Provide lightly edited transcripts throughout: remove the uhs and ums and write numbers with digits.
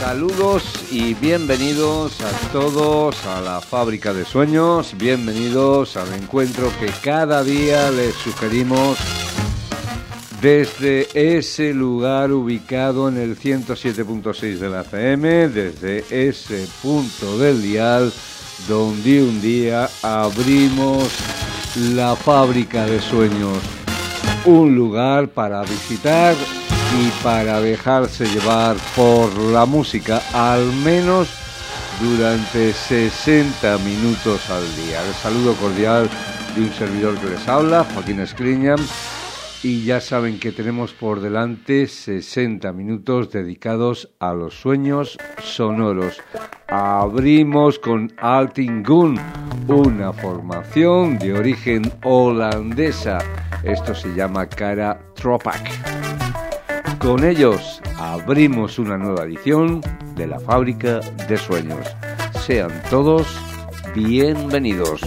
Saludos y bienvenidos a todos a la Fábrica de Sueños, bienvenidos al encuentro que cada día les sugerimos desde ese lugar ubicado en el 107.6 de la FM, desde ese punto del dial donde un día abrimos la Fábrica de Sueños, un lugar para visitar y para dejarse llevar por la música, al menos durante 60 minutos al día. El saludo cordial de un servidor que les habla, Joaquín Escriña, y ya saben que tenemos por delante 60 minutos dedicados a los sueños sonoros. Abrimos con Altin Gun, una formación de origen holandesa. Esto se llama Kara Tropak. Con ellos abrimos una nueva edición de la Fábrica de Sueños. Sean todos bienvenidos.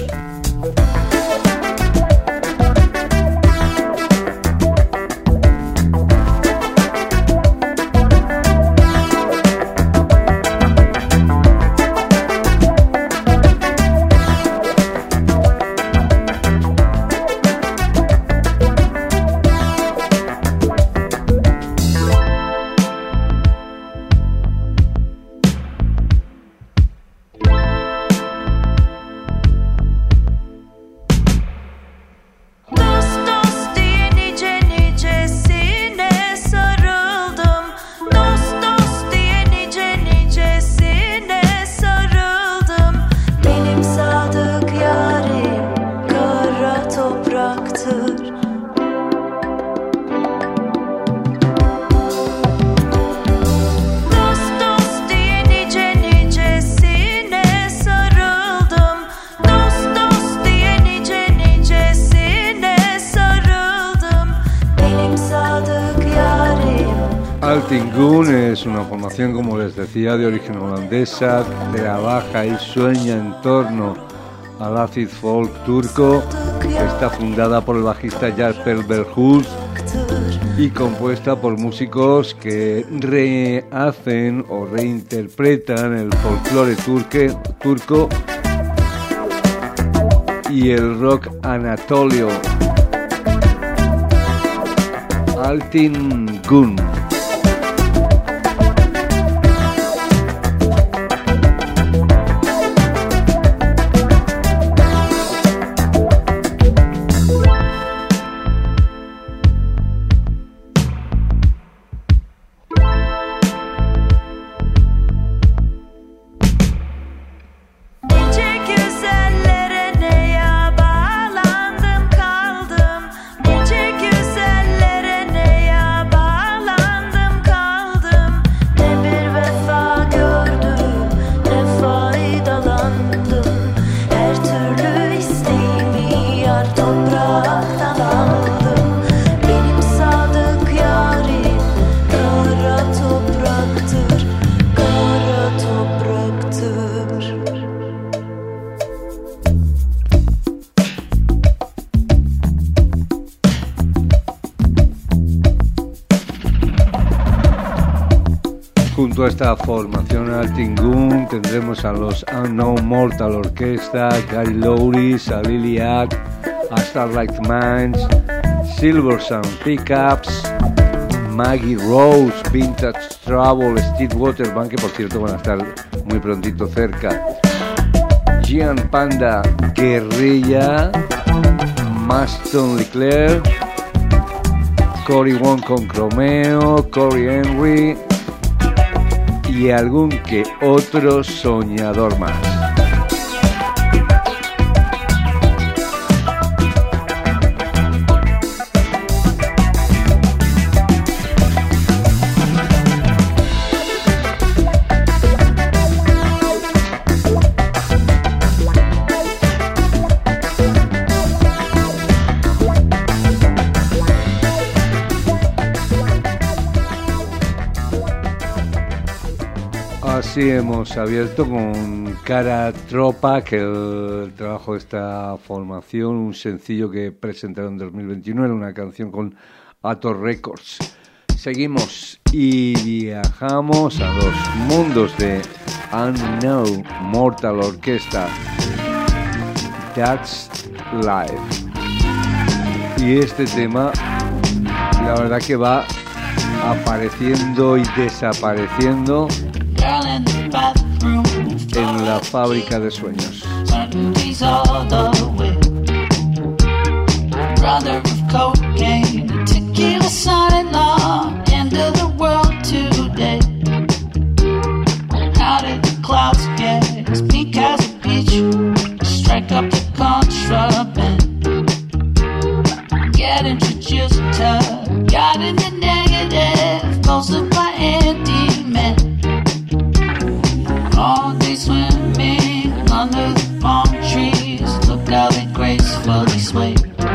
Altin Gun es una formación, como les decía, de origen holandesa, trabaja y sueña en torno al acid folk turco. Está fundada por el bajista Jasper Berghus y compuesta por músicos que rehacen o reinterpretan el folclore turco y el rock anatolio. Altin Gun. Junto a esta formación Altin Gun tendremos a los Unknown Mortal Orchestra, Gary Louris, a Liliac, a Starlight Minds, Silver Sound Pickups, Maggie Rose, Vintage Trouble, Steve Waterman, que por cierto van a estar muy prontito cerca, Gian Panda, Guerrilla, Maston Leclerc, Cory Wong con Cromeo, Corey Henry y algún que otro soñador más. Así hemos abierto con Kara Tropak, el trabajo de esta formación, un sencillo que presentaron en 2021, era una canción con Ator Records. Seguimos y viajamos a los mundos de Unknown Mortal Orchestra. That's Life. Y este tema, la verdad que va apareciendo y desapareciendo en la fábrica de sueños. Brother of cocaine, tequila, son-in-law, end of the world today. How did the clouds get as pink as a peach? Strike up the contraband. Get introduced to God in the negative, most of my anti-men. All day swimming under the palm trees, look how they gracefully sway.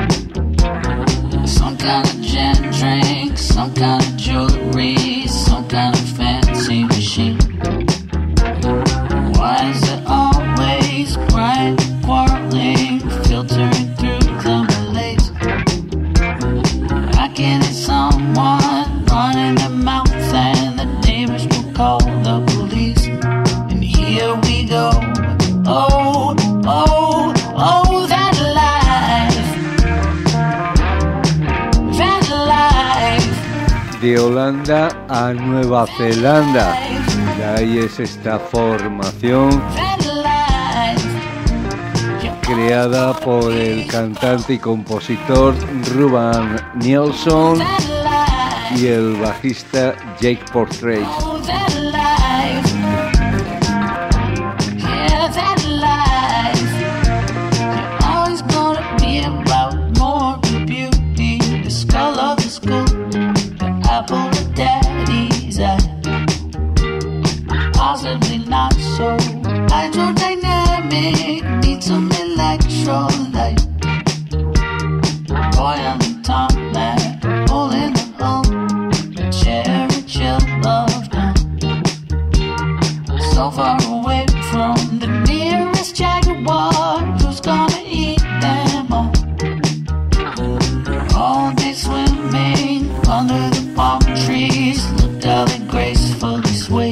Some kind of gin drink, some kind of jewelry, some kind of fancy machine. Why is it always crying, quarreling, filtering through the malaise? I can hear someone running their mouth and the neighbors will call the police. And here we go, oh, oh, oh, that life. De Holanda a Nueva Zelanda, y ahí es esta formación creada por el cantante y compositor Ruben Nielsen y el bajista Jake Portrait. Possibly not so hydrodynamic, need some electrolyte. Boy on the top man, hole in the hull, cherry chill love down. So far away from the nearest jaguar, who's gonna eat them all? All day swimming under the palm trees, look how they gracefully sway.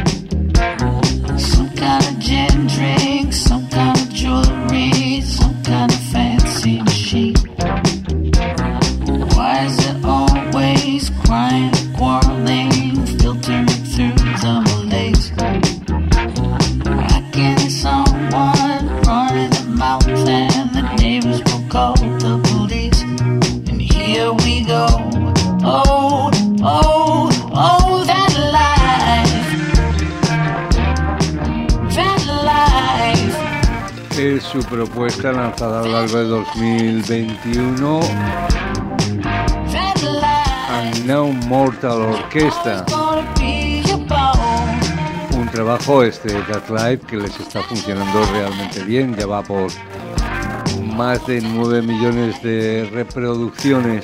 Some kind of gin drink, some kind of jewelry, some kind of fancy machine. Why is it always crying, quarreling, filtering through the malaise? I can hear someone running their mouth and the neighbors will call the police. And here we go, oh, oh, oh, that life. Es su propuesta lanzada a lo largo de 2021, Unknown Mortal Orchestra. Un trabajo That Life que les está funcionando realmente bien, ya va por más de 9 millones de reproducciones.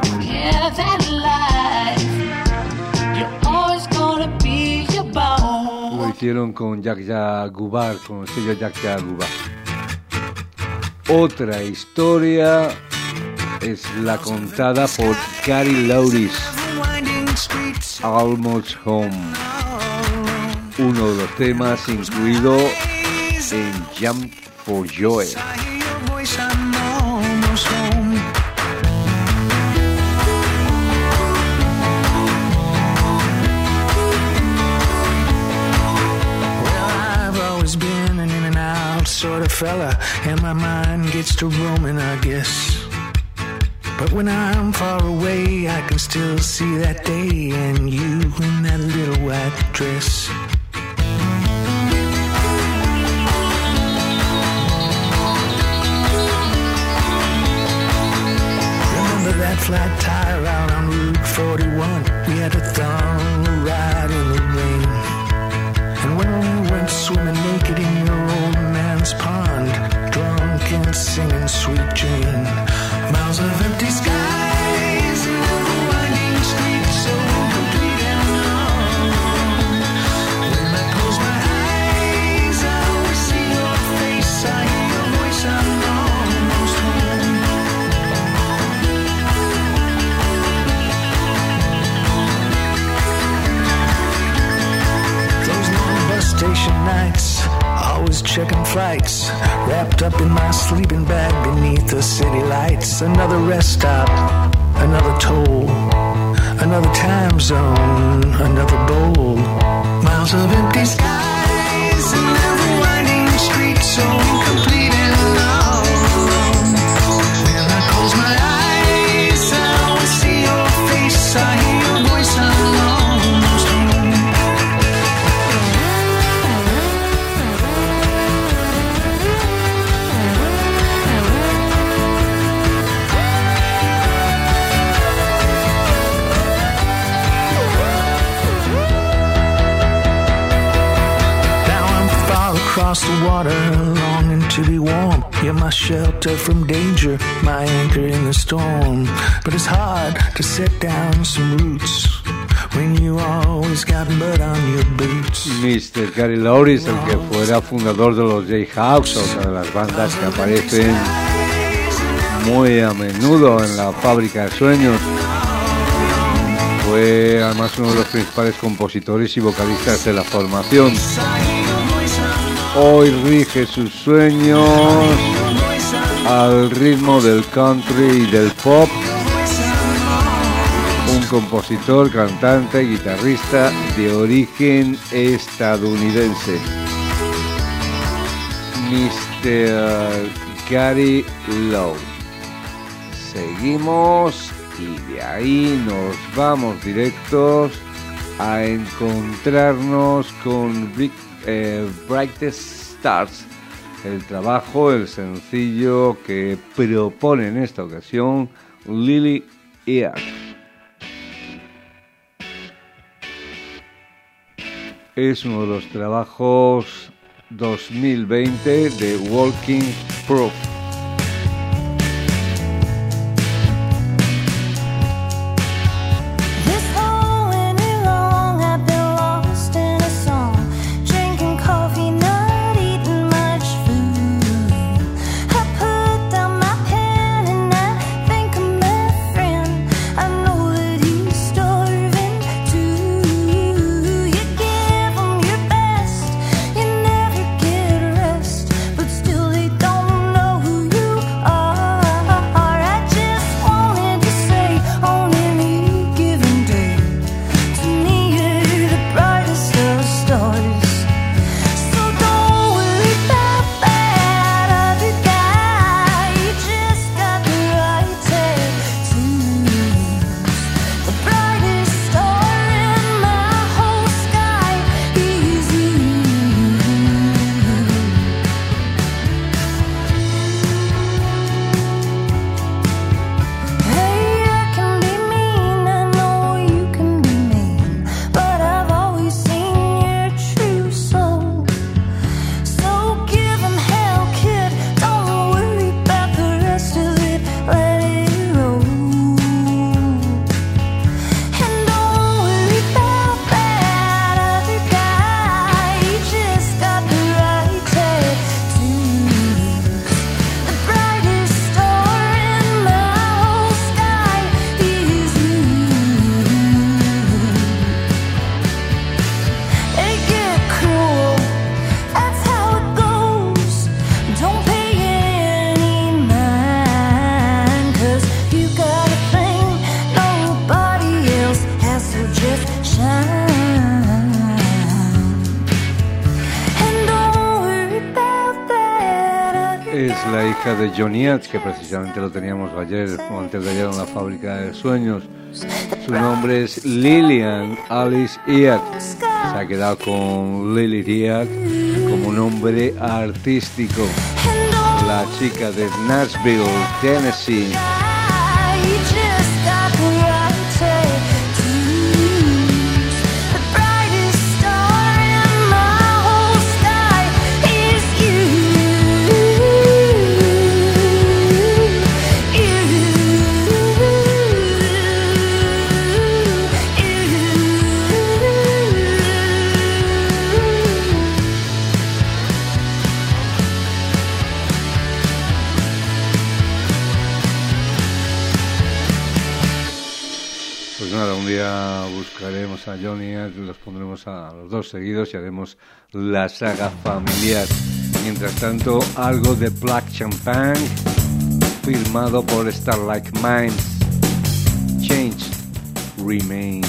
Lo hicieron con Jack Jaguar, con el sello Jack Jaguar. Otra historia es la contada por Gary Lauris, Almost Home, uno de los temas incluido en Jump for Joy. Been an in and out sort of fella, and my mind gets to roaming, I guess. But when I'm far away, I can still see that day and you in that little white dress. Remember that flat tire out on Route 41? We had a thumb ride in the rain. And when we went swimming naked in your old man's pond, drunk and singing Sweet Jane, miles of empty skies and the winding streets so complete and long. When I close my eyes, I always see your face, I hear your voice, I'm almost home. station nights, always checking flights, wrapped up in my sleeping bag beneath the city lights. Another rest stop, another toll, another time zone, another bowl. Miles of empty skies and every winding street so incomplete and alone. When I close my eyes, I always see your face, I hear your voice alone. Across the water, longing to be warm. You're my shelter from danger, my anchor in the storm. But it's hard to set down some roots when you always got mud on your boots. Mr. Gary Louris, el que fuera fundador de los Jayhawks, otra de las bandas que aparecen muy a menudo en la Fábrica de Sueños. Fue además uno de los principales compositores y vocalistas de la formación. Hoy rige sus sueños al ritmo del country y del pop. Un compositor, cantante, guitarrista de origen estadounidense. Mr. Gary Lowe. Seguimos y de ahí nos vamos directos a encontrarnos con Brightest Stars, el trabajo, el sencillo que propone en esta ocasión Lily Earth. Es uno de los trabajos 2020 de Walking Proof. De Johnny Yates, que precisamente lo teníamos ayer o antes de ayer en la Fábrica de Sueños. Su nombre es Lillian Alice Earth. Se ha quedado con Lily Earth como nombre artístico. La chica de Nashville, Tennessee. buscaremos a Johnny, los pondremos a los dos seguidos y haremos la saga familiar. Mientras tanto, algo de Black Champagne, firmado por Starlight Minds. Change Remains.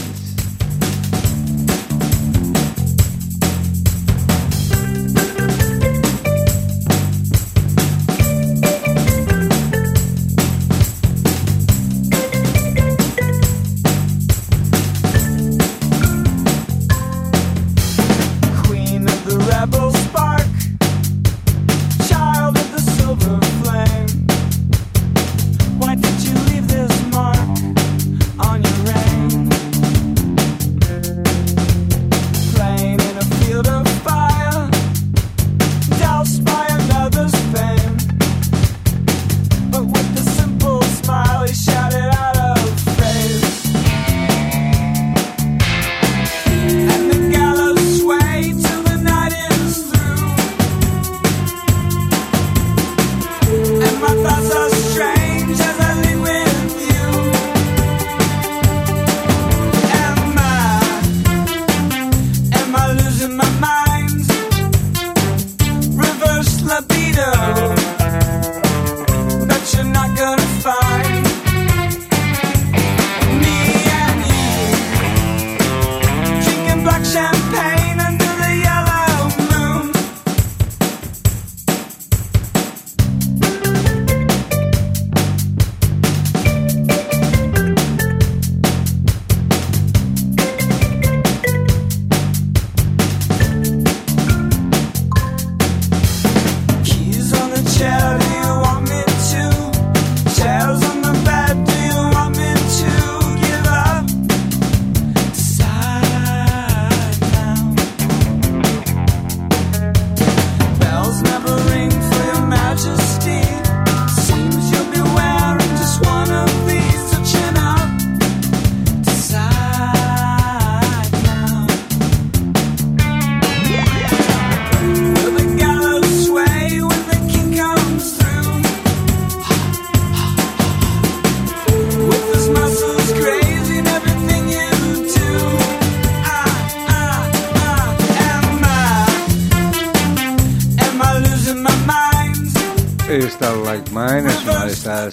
Starlight Mine es una de esas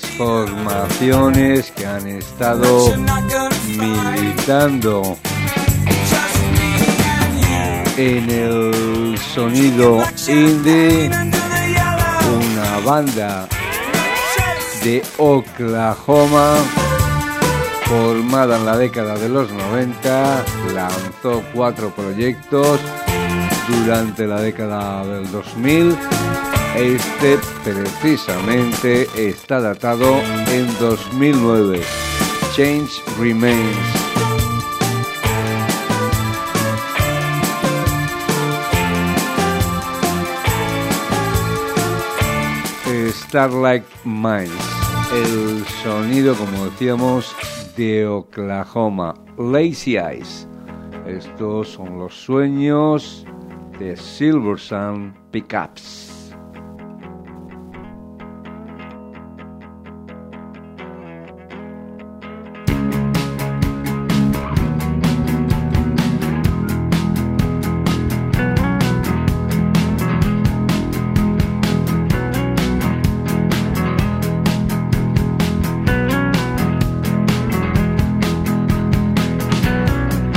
formaciones que han estado militando en el sonido indie, una banda de Oklahoma formada en la década de los 90, lanzó 4 proyectos durante la década del 2000. Este precisamente está datado en 2009. Change Remains. Starlight Minds, el sonido, como decíamos, de Oklahoma. Lazy Eyes. Estos son los sueños de Silver Sun Pickups.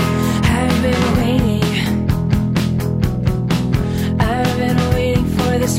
I've been waiting for this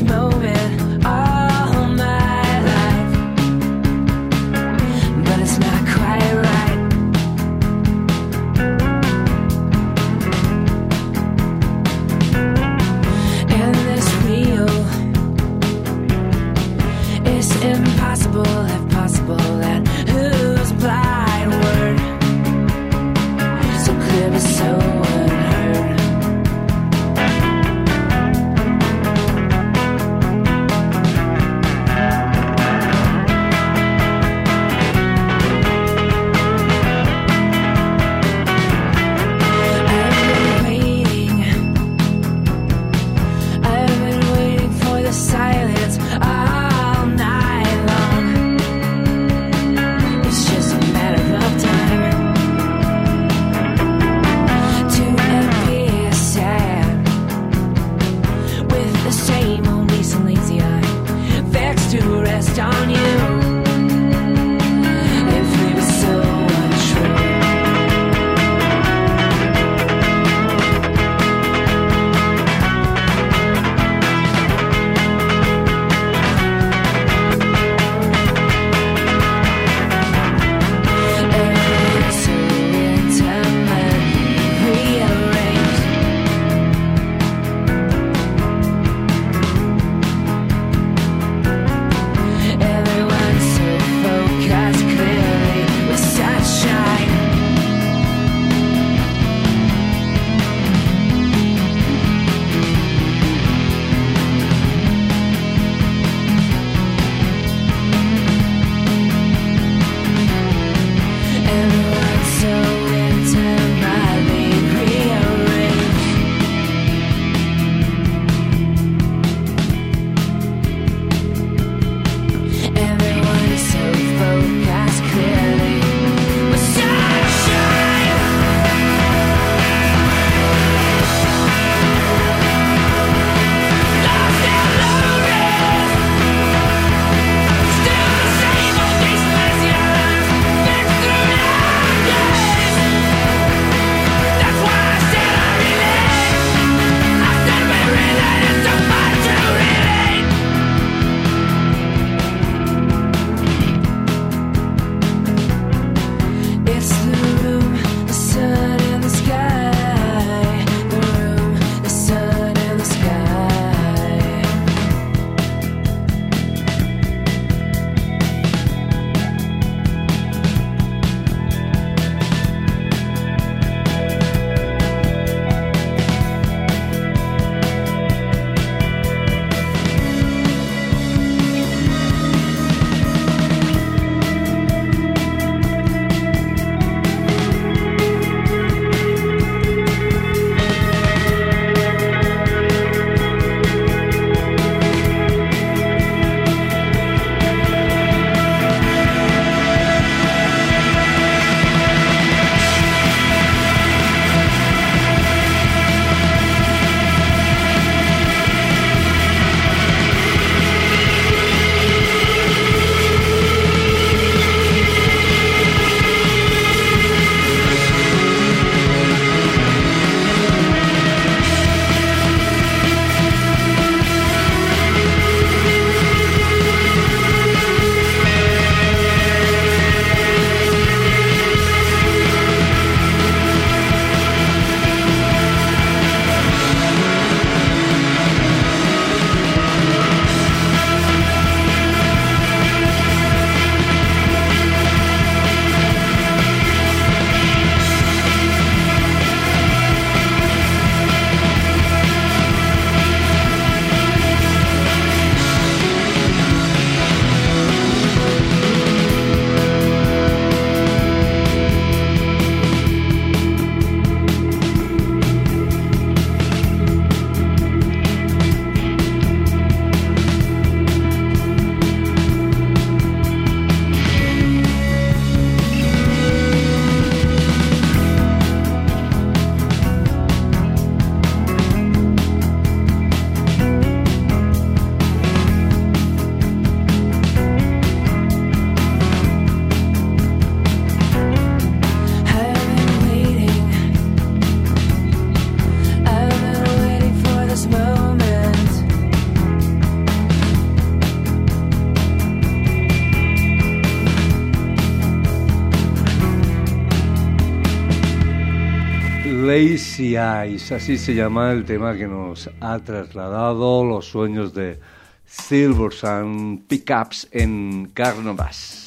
Lazy Eyes, así se llama el tema que nos ha trasladado los sueños de Silversun Pickups en Carnobas.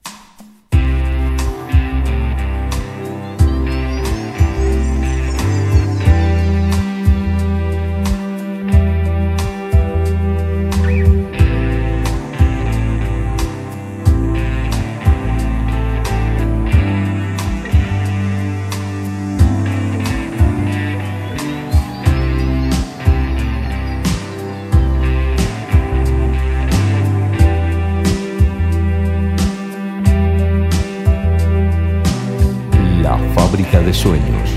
Fábrica de sueños.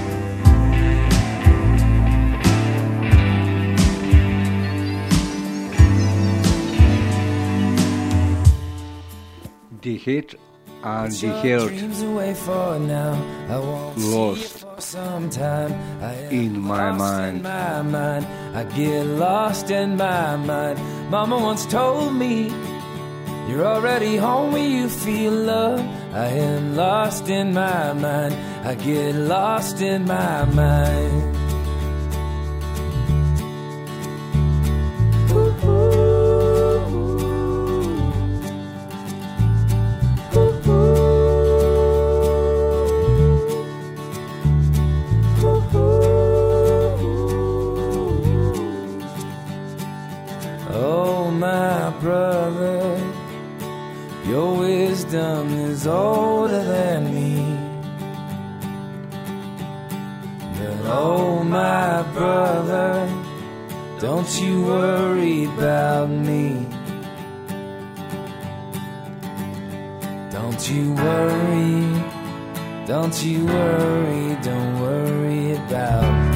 The Hit and the Heart, Lost in my mind. I get lost in my mind. Mama once told me, you're already home when you feel love. I am lost in my mind. I get lost in my mind. Oh, my brother, your wisdom is older than me. But oh, my brother, don't you worry about me. Don't you worry, don't you worry, don't worry about me.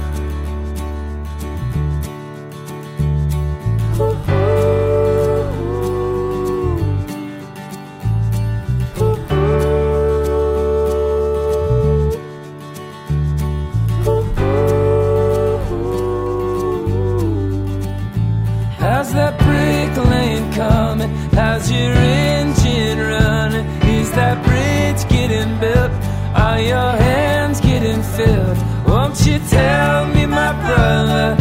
How's that brick lane coming? How's your engine running? Is that bridge getting built? Are your hands getting filled? Won't you tell me, my brother?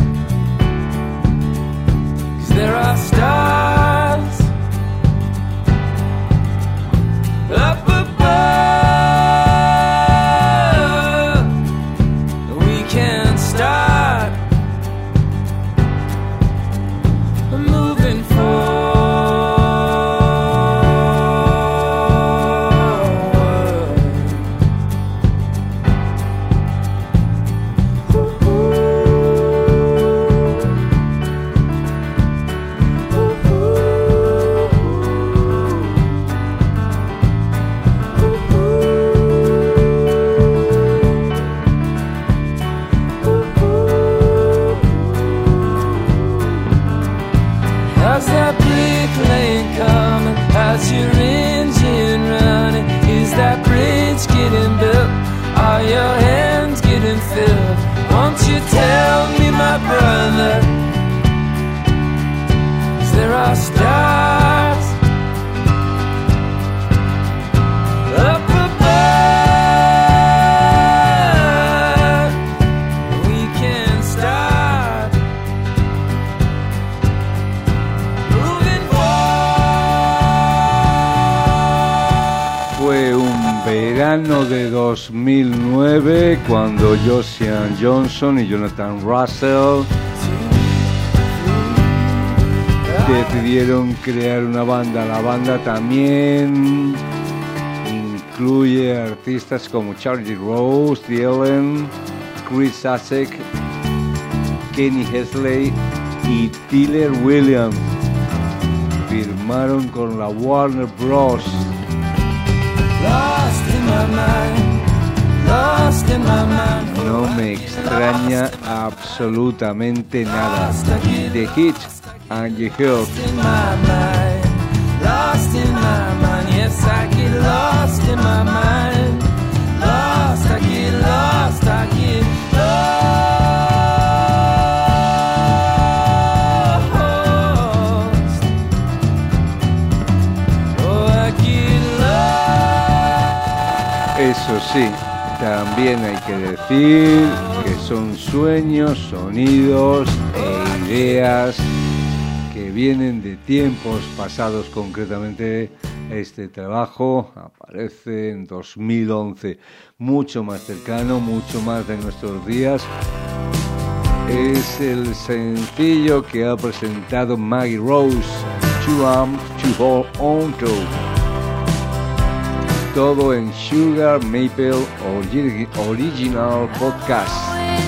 'Cause there are stars up above. We can start moving forward. How's that brick lane coming? How's your engine running? Is that bridge getting built? Are your hands getting filled? Won't you tell me, my brother? 'Cause there are stars up above. We can start moving forward. Fue un verano de 2009 cuando Josian Johnson y Jonathan Russell decidieron crear una banda. La banda también incluye artistas como Charlie Rose, The Ellen, Chris Asek, Kenny Hesley y Tyler Williams. Firmaron con la Warner Bros. Lost in my mind, lost in my mind. No me extraña absolutamente nada. The Hit and the Heart. Lost in my mind, lost in my mind. Yes, I get lost in my mind. Lost, I get lost, I get lost. Oh, I get lost. Eso sí, También hay que decir que son sueños, sonidos e ideas que vienen de tiempos pasados. Concretamente este trabajo aparece en 2011, mucho más cercano, mucho más de nuestros días. Es el sencillo que ha presentado Maggie Rose, Too Armed to Hold On To. Todo en Sugar Maple Original Podcast.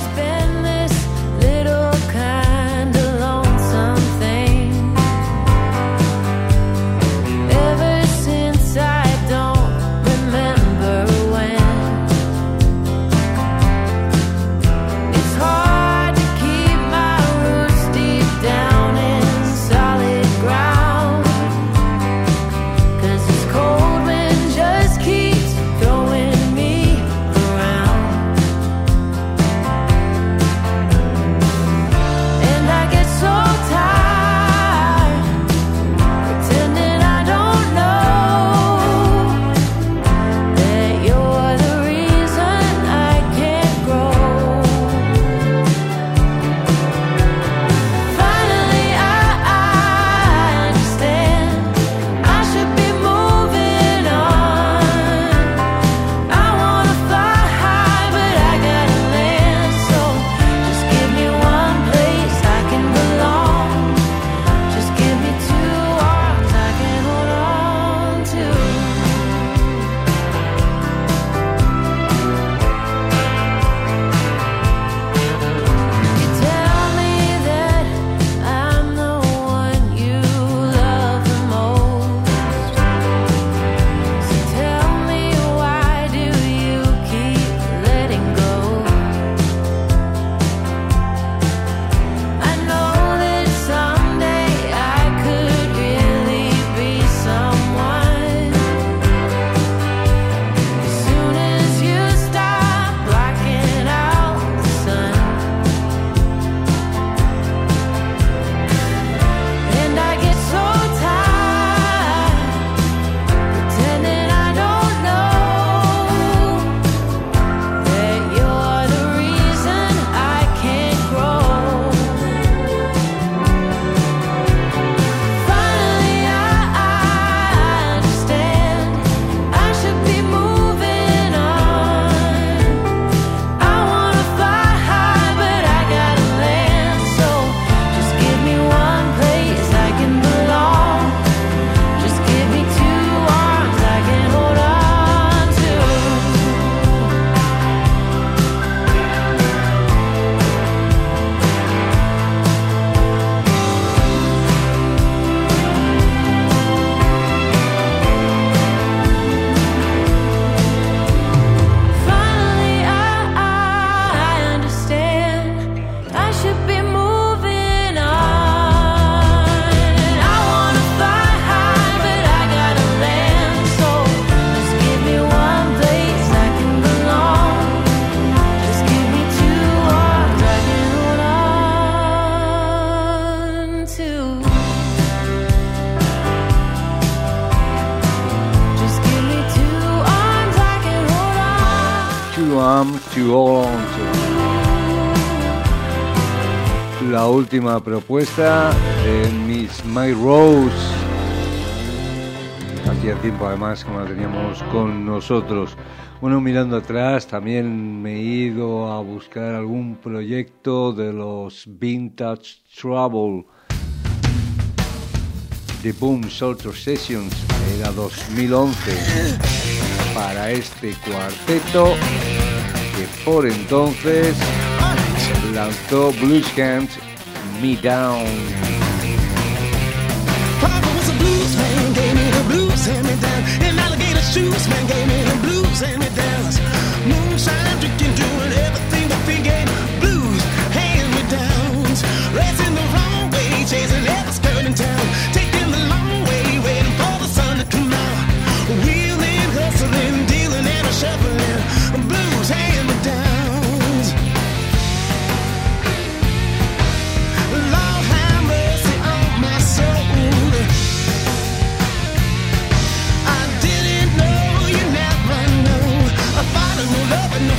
La última propuesta de Miss Maggie Rose. Hacía tiempo además que no la teníamos con nosotros. Bueno, mirando atrás también me he ido a buscar algún proyecto de los Vintage Trouble. The Boom Salter Sessions, era 2011 para este cuarteto que por entonces lanzó Blues Can't Me Down. Papa was a blues man, gave me the blues, hand me down. And alligator shoes man gave me the blues, hand me down. Moonshine drinking, doing everything but thinking. Blues, hand me downs. Racing the wrong way, chasing every skirt in town. Taking the long way, waiting for the sun to come out. Wheeling, hustling, dealing and a shuffling. Blues, hand me downs. Lord have mercy on my soul. I didn't know, you never know. I thought I knew love and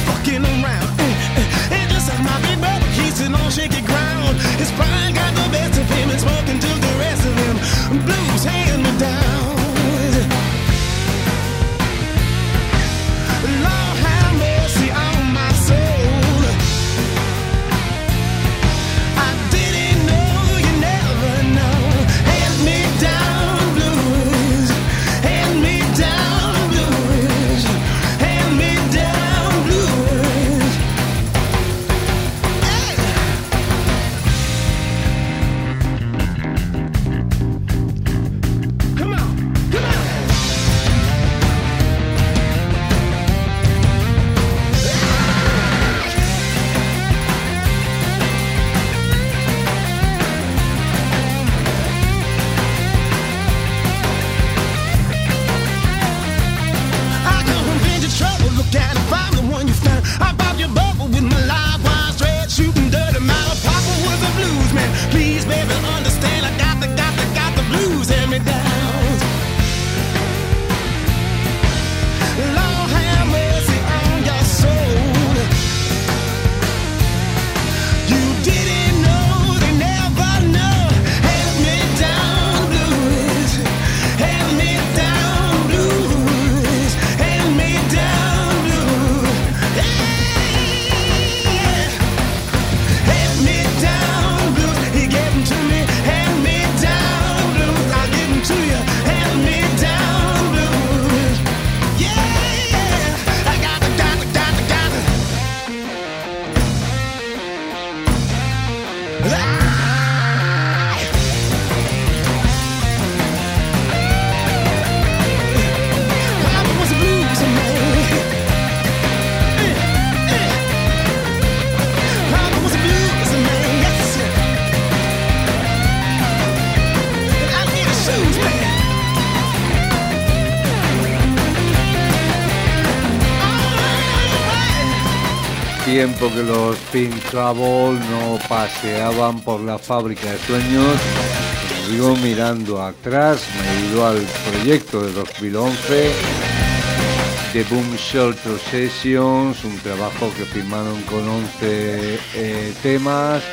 tiempo que los Pink Trouble no paseaban por la fábrica de sueños. Como digo, mirando atrás, me he ido al proyecto de 2011 de Boom Shelter Sessions, un trabajo que firmaron con 11 temas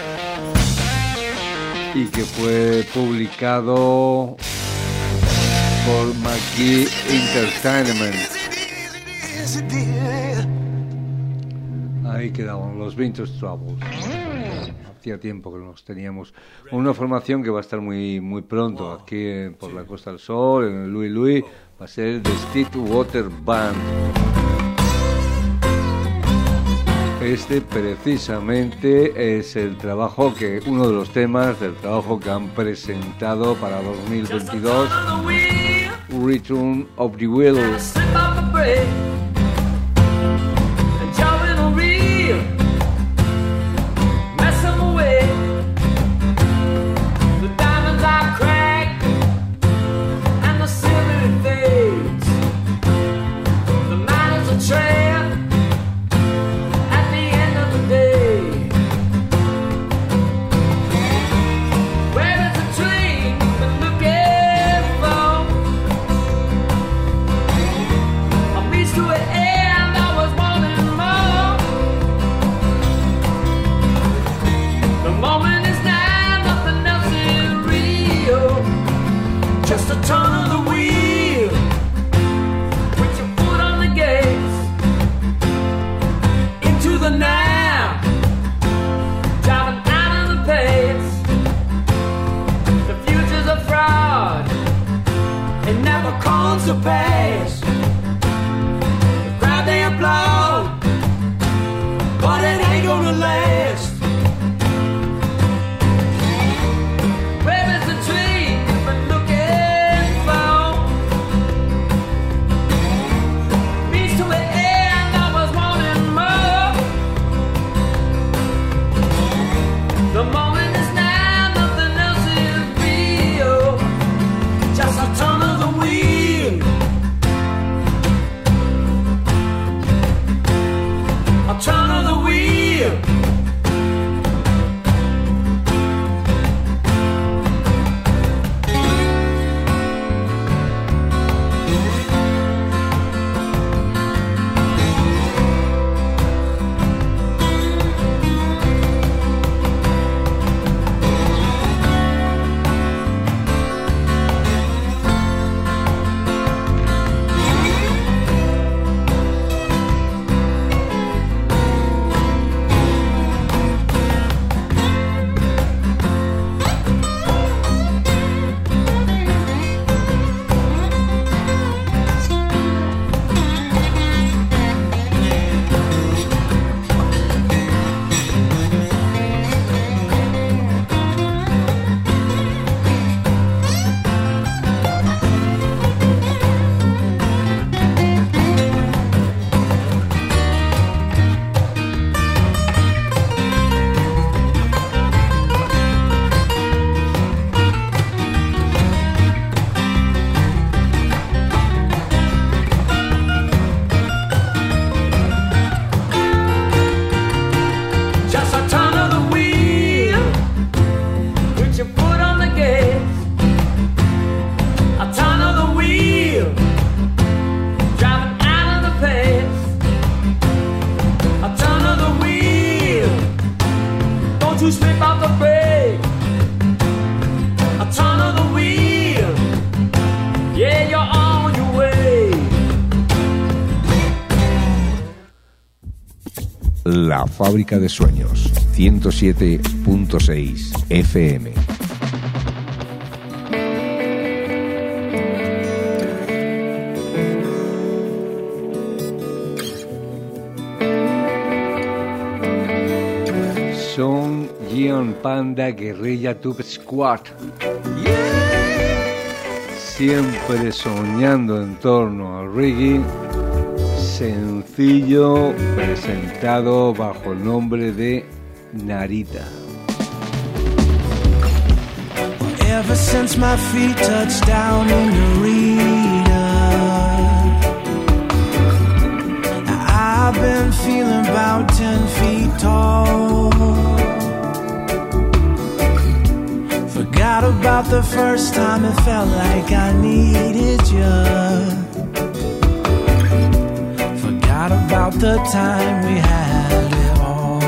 y que fue publicado por McGee Entertainment. Ahí quedaban los Vintage Troubles. Hacía tiempo que nos teníamos. Una formación que va a estar muy pronto aquí por la Costa del Sol, en el Louis Louis, va a ser The Stillwater Band. Este precisamente es el trabajo que, uno de los temas del trabajo que han presentado para 2022, Return of the Will. La Fábrica de Sueños, 107.6 FM. Son Gion Panda Guerrilla Tube Squad. Siempre soñando en torno al reggae. Sencillo presentado bajo el nombre de Narita. Ever since my feet touched down in Narita, I've been feeling feeling about 10 feet tall. Forgot about the first time it felt like I needed you. Forgot about the time we had it all.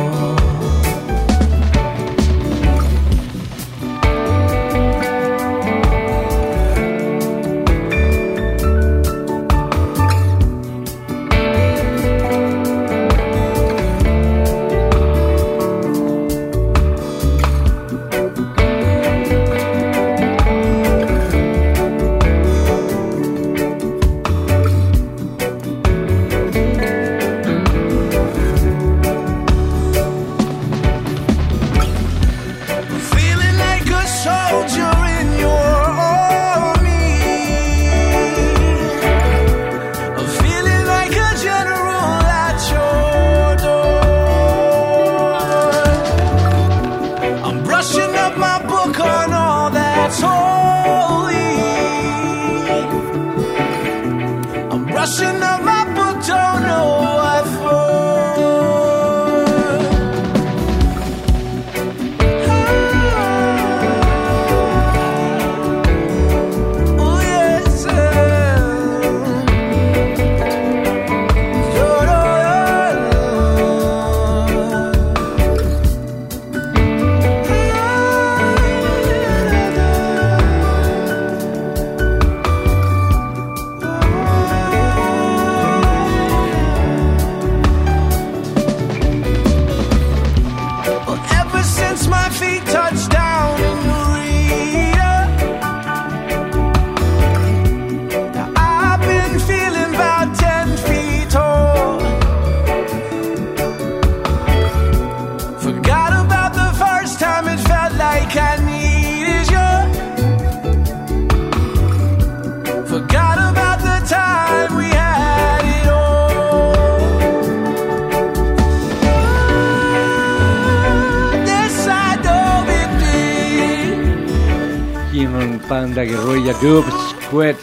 Panda Guerrilla Group Squad,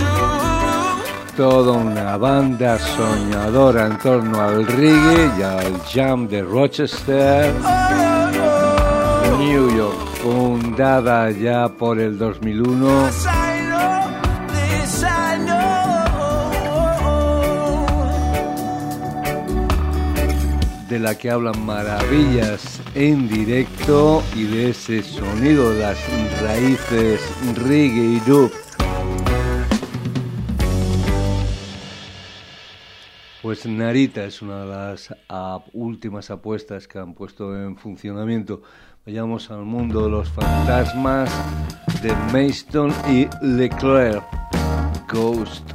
toda una banda soñadora en torno al reggae y al jam de Rochester, New York, fundada ya por el 2001. De la que hablan maravillas en directo y de ese sonido, las raíces reggae y dub. Pues Narita es una de las últimas apuestas que han puesto en funcionamiento. Vayamos al mundo de los fantasmas de Mayston y Leclerc, Ghost.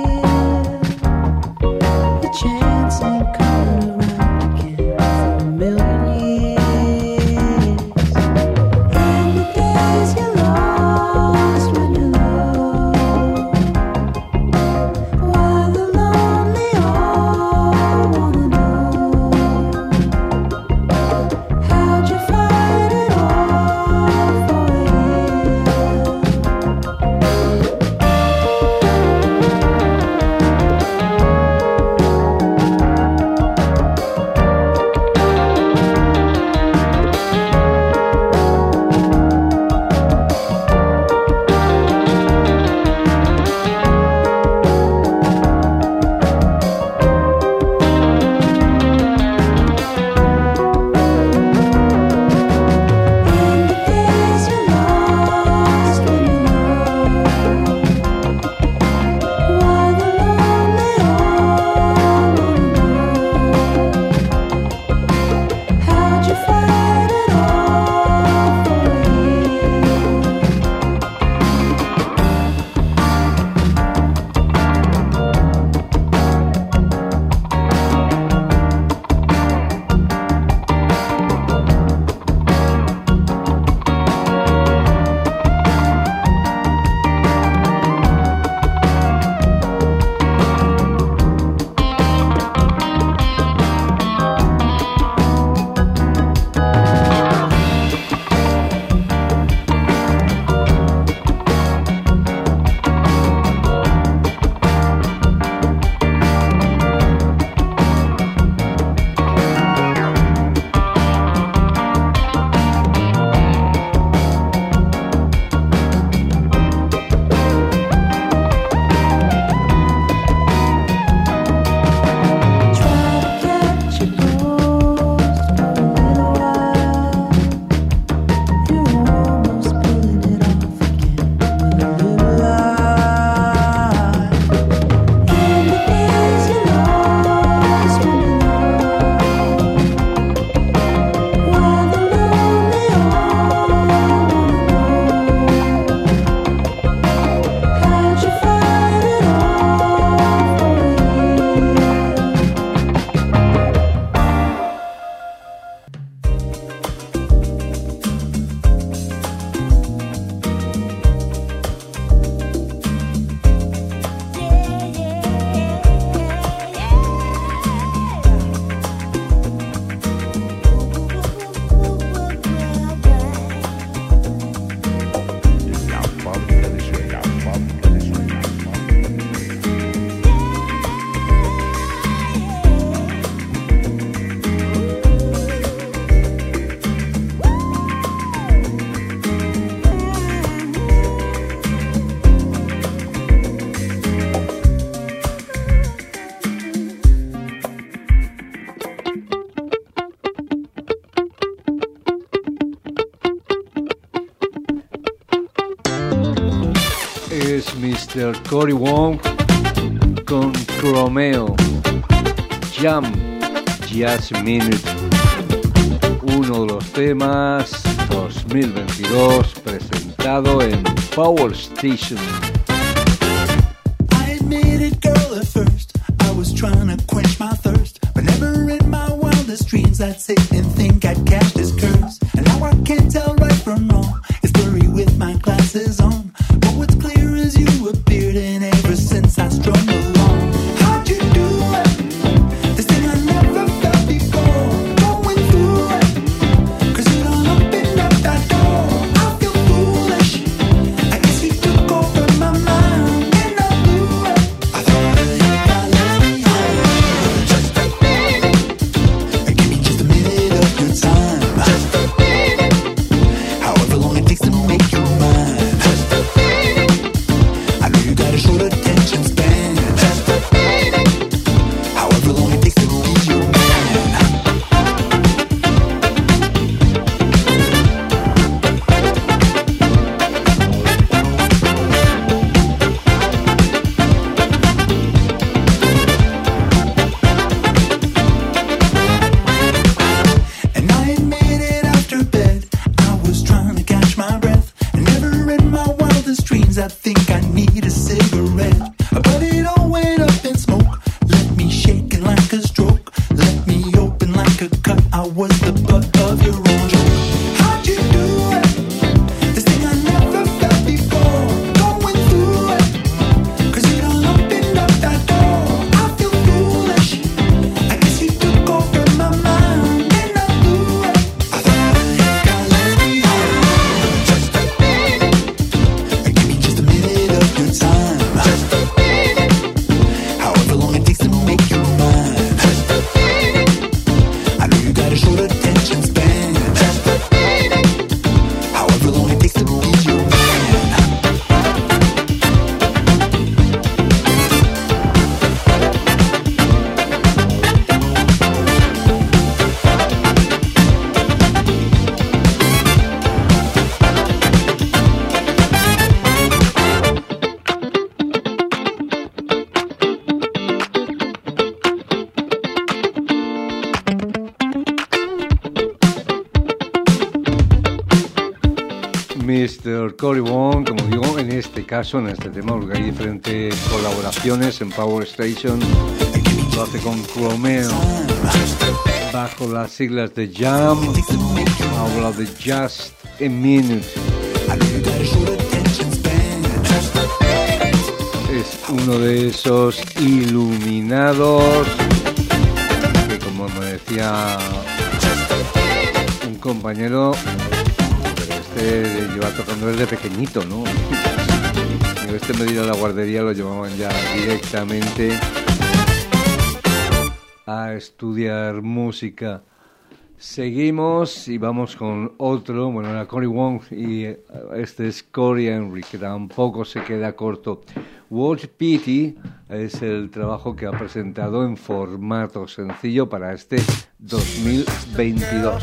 Chance ain't coming around again for a million. Mr. Cory Wong con Chromeo, Jam, Just Minute, uno de los temas 2022 presentado en Power Station. I admit it, girl, at first I was trying to quench my thirst, but never in my wildest dreams I'd sit and think I'd catch this curse. And now I can't tell right from wrong, it's blurry with my glasses on, but what's clear is you appeared, and ever since I strung along. How'd you do it? This thing I never felt before, going through it, 'cause you done opened up that door. I feel foolish, I guess you took over my mind, and I blew it. I thought I got left behind. Just a minute, give me just a minute of your time. Just a minute, however long it takes to make you mine. Just a minute, I know you got a short attention span. Just a minute, however long it takes to be your man. And I admit it, after bed I was trying to catch my breath, and never in my wildest dreams I think I need a cigarette. But it all went up in smoke, left me shaking like a stroke, left me open like a cut. I was the butt of your own joke. How'd you do it? This thing I never felt before, going through it, 'cause you done opened up that door. I feel foolish, I guess you took over my mind, and I blew it. I thought I got left behind. Just a minute, give me just a minute of your time. Just a minute, however long it takes to make you mine. Just a minute, I know you got a short attention span. Just a minute, however long it takes to be your man. Mr. Cory Wong, como digo, en este caso, en este tema, porque hay diferentes colaboraciones en Power Station. Lo hace con Chromeo, bajo las siglas de Jam, habla de Just a Minute. Es uno de esos iluminados que, como me decía un compañero, lleva tocando desde pequeñito, ¿no? Este medio de la guardería lo llevaban ya directamente a estudiar música. Seguimos y vamos con otro, bueno, era Cory Wong y este es Cory Henry, que tampoco se queda corto. What Pity es el trabajo que ha presentado en formato sencillo para este 2022.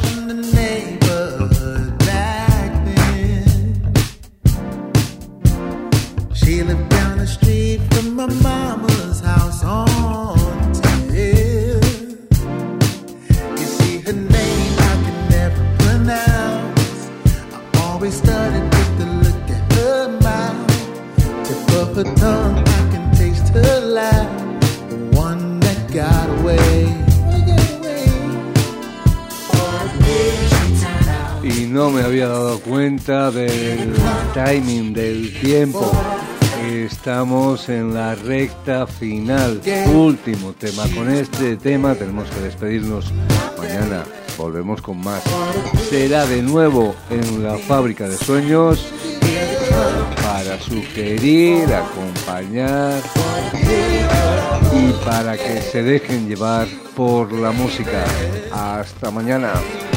She lived down the street from my mama's house on Hill. You see her name I can never pronounce. I always started with the look at her mouth. Tip of her tongue, I can taste her laugh. The one that got away. Y no me había dado cuenta del timing, del tiempo. Estamos en la recta final, último tema. Con este tema tenemos que despedirnos. Mañana volvemos con más. Será de nuevo en la Fábrica de Sueños para sugerir, acompañar y para que se dejen llevar por la música. Hasta mañana.